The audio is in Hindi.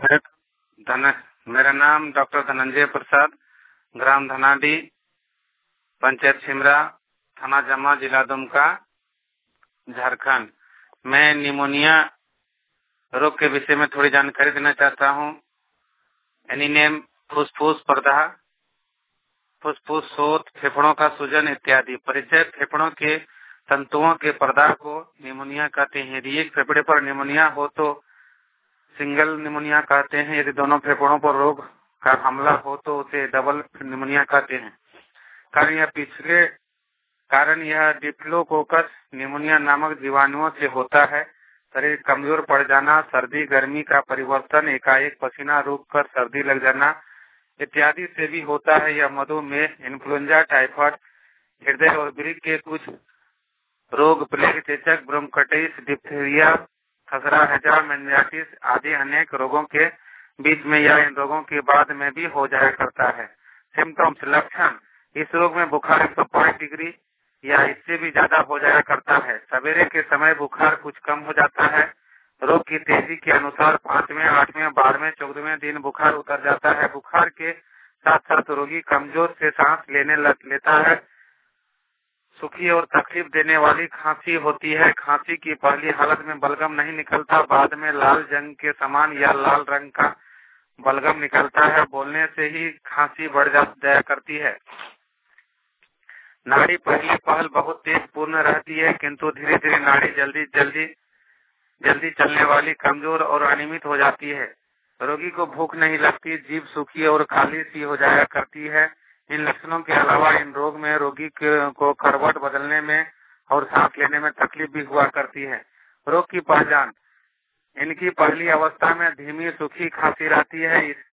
धन मेरा नाम डॉक्टर धनंजय प्रसाद, ग्राम धनाडी, पंचायत सिमरा, थाना जमा, जिला दुमका, झारखंड। मैं निमोनिया रोग के विषय में थोड़ी जानकारी देना चाहता हूँ। एनीनेम, फुसफुस प्रदाह, फुसफुस शोथ, फेफड़ों का सूजन इत्यादि। परिचय: फेफड़ों के तंतुओं के प्रदाह को निमोनिया कहते हैं। यदि एक फेफड़े पर निमोनिया हो तो सिंगल निमोनिया कहते हैं। यदि दोनों फेफड़ों पर रोग का हमला हो तो उसे डबल निमोनिया कहते हैं। कारण यह डिप्लोकोकस निमोनिया नामक जीवाणुओं से होता है। शरीर कमजोर पड़ जाना, सर्दी गर्मी का परिवर्तन, एकाएक पसीना रुककर सर्दी लग जाना इत्यादि से भी होता है। यह मधुमेह, इन्फ्लुएंजा, टाइफाइड, हृदय और वृक्क के कुछ रोग, प्लेग, चेचक, ब्रोंकाइटिस, डिप्थीरिया, खसरा, हैजा, मेनिंजाइटिस आदि अनेक रोगों के बीच में या इन रोगों के बाद में भी हो जाया करता है। सिम्टम्स: लक्षण: इस रोग में बुखार 105 डिग्री या इससे भी ज्यादा हो जाया करता है। सवेरे के समय बुखार कुछ कम हो जाता है। रोग की तेजी के अनुसार 5वें, 8वें, 12वें, 14वें दिन बुखार उतर जाता है। बुखार के साथ साथ रोगी कमजोर से सांस लेने लेता है। सूखी और तकलीफ देने वाली खांसी होती है। खांसी की पहली हालत में बलगम नहीं निकलता, बाद में लाल जंग के समान या लाल रंग का बलगम निकलता है। बोलने से ही खांसी बढ़ जाया करती है। नाड़ी पहल बहुत तेज पूर्ण रहती है, किंतु धीरे धीरे नाड़ी जल्दी चलने वाली, कमजोर और अनियमित हो जाती है। रोगी को भूख नहीं लगती, जीभ सूखी और खाली सी हो जाया करती है। इन लक्षणों के अलावा इन रोग में रोगी को करवट बदलने में और सांस लेने में तकलीफ भी हुआ करती है। रोग की पहचान: इनकी पहली अवस्था में धीमी सूखी खांसी रहती है।